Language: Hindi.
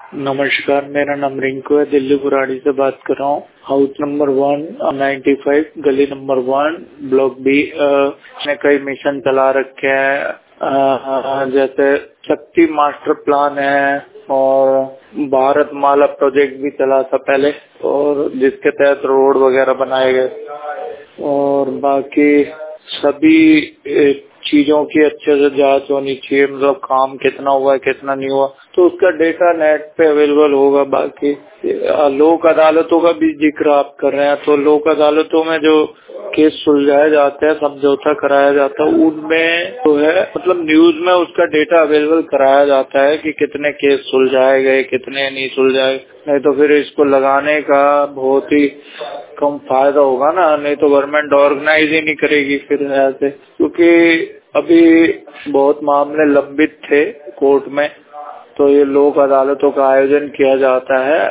नमस्कार, मेरा नाम रिंकू है। दिल्ली बुराड़ी से बात कर रहा हूँ। हाउस नंबर 195 गली नंबर 1 ब्लॉक बी में कई मिशन चला रखे हैं, जैसे शक्ति मास्टर प्लान है और भारत माला प्रोजेक्ट भी चला था पहले, और जिसके तहत रोड वगैरह बनाए गए और बाकी सभी चीजों की अच्छे से जांच होनी चाहिए। मतलब काम कितना हुआ है कितना नहीं हुआ, तो उसका डेटा नेट पे अवेलेबल होगा। बाकी लोक अदालतों का भी जिक्र आप कर रहे हैं, तो लोक अदालतों में जो केस सुलझाए जाते हैं, समझौता कराया जाता है, उनमें जो है मतलब न्यूज में उसका डेटा अवेलेबल कराया जाता है कि कितने केस सुलझाए गए कितने नहीं सुलझाए। नहीं तो फिर इसको लगाने का बहुत ही कम फायदा होगा ना, नहीं तो गवर्नमेंट ऑर्गेनाइज ही नहीं करेगी फिर ऐसे, क्योंकि अभी बहुत मामले लंबित थे कोर्ट में, तो ये लोक अदालतों का आयोजन किया जाता है।